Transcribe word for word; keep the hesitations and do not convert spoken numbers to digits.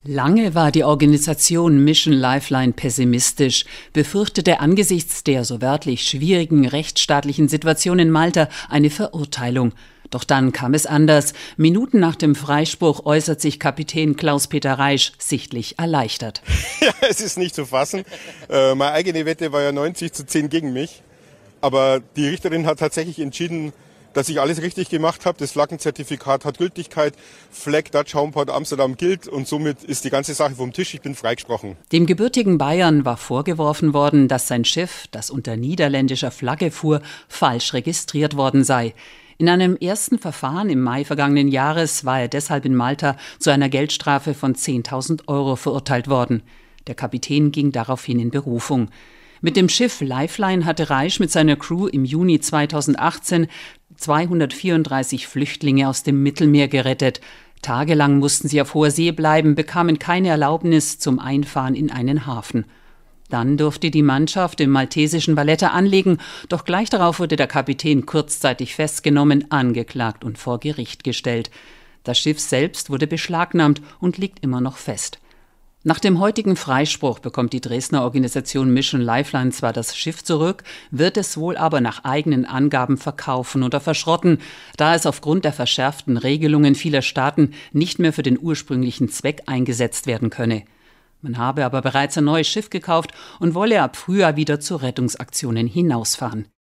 Lange war die Organisation Mission Lifeline pessimistisch, befürchtete angesichts der so wörtlich schwierigen rechtsstaatlichen Situation in Malta eine Verurteilung. Doch dann kam es anders. Minuten nach dem Freispruch äußert sich Kapitän Klaus-Peter Reisch sichtlich erleichtert. Ja, es ist nicht zu fassen. Äh, meine eigene Wette war ja neunzig zu zehn gegen mich. Aber die Richterin hat tatsächlich entschieden, dass ich alles richtig gemacht habe. Das Flaggenzertifikat hat Gültigkeit. Flag Dutch Homeport Amsterdam gilt und somit ist die ganze Sache vom Tisch. Ich bin freigesprochen. Dem gebürtigen Bayern war vorgeworfen worden, dass sein Schiff, das unter niederländischer Flagge fuhr, falsch registriert worden sei. In einem ersten Verfahren im Mai vergangenen Jahres war er deshalb in Malta zu einer Geldstrafe von zehntausend Euro verurteilt worden. Der Kapitän ging daraufhin in Berufung. Mit dem Schiff Lifeline hatte Reisch mit seiner Crew im Juni zweitausendachtzehn zweihundertvierunddreißig Flüchtlinge aus dem Mittelmeer gerettet. Tagelang mussten sie auf hoher See bleiben, bekamen keine Erlaubnis zum Einfahren in einen Hafen. Dann durfte die Mannschaft im maltesischen Valletta anlegen, doch gleich darauf wurde der Kapitän kurzzeitig festgenommen, angeklagt und vor Gericht gestellt. Das Schiff selbst wurde beschlagnahmt und liegt immer noch fest. Nach dem heutigen Freispruch bekommt die Dresdner Organisation Mission Lifeline zwar das Schiff zurück, wird es wohl aber nach eigenen Angaben verkaufen oder verschrotten, da es aufgrund der verschärften Regelungen vieler Staaten nicht mehr für den ursprünglichen Zweck eingesetzt werden könne. Man habe aber bereits ein neues Schiff gekauft und wolle ab Frühjahr wieder zu Rettungsaktionen hinausfahren.